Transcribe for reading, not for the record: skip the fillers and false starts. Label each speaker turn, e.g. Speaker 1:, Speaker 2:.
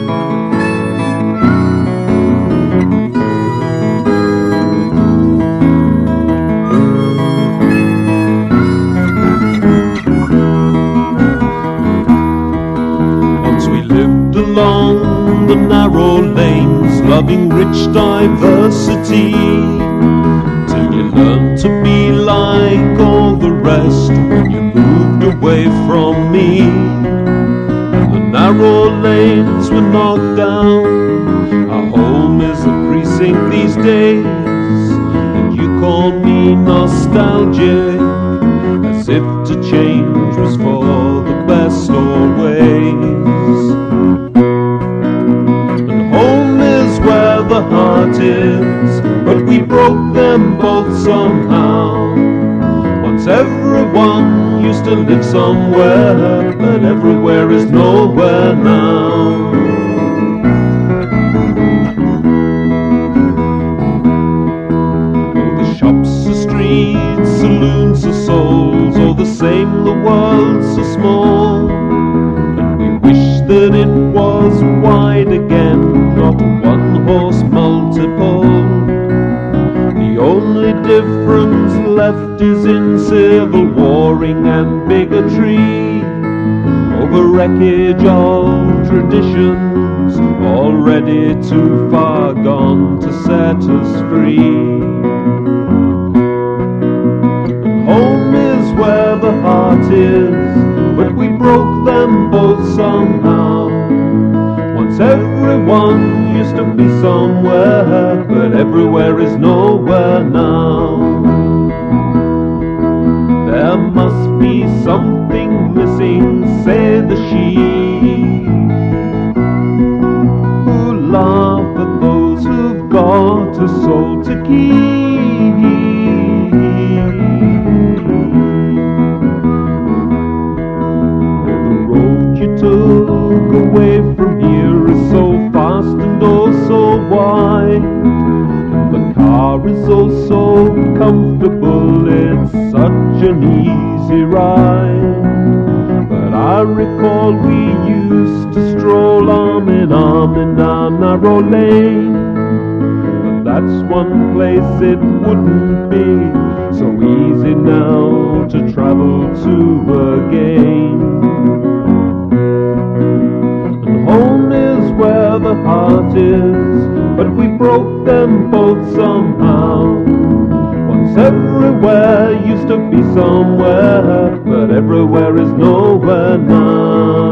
Speaker 1: Along the narrow lanes, loving rich diversity, till you learn to be like all the rest when you moved away from me. The narrow lanes were knocked down, our home is a precinct these days, and you call me nostalgic, as if to change was for the best always. Where the heart is, but we broke them both somehow. Once everyone used to live somewhere, but everywhere is nowhere now. Oh, the shops are streets, saloons are souls, all the same, the world's so small, and we wish that it was wide again, not one-horse multiple. The only difference left is in civil warring and bigotry, over wreckage of traditions already too far gone to set us free. And home is where the heart is, but we broke them both somehow. Once everyone used to be somewhere, but everywhere is nowhere now. There must be something missing, say the sheep, who laugh at those who've got a soul to keep. The road you took away from here is so fast and oh so wide. The car is oh so comfortable, it's such an easy ride. But I recall we used to stroll arm in our narrow lane, but that's one place it wouldn't be so easy now to travel to again. Home is where the heart is, but we broke them both somehow. Once everywhere used to be somewhere, but everywhere is nowhere now.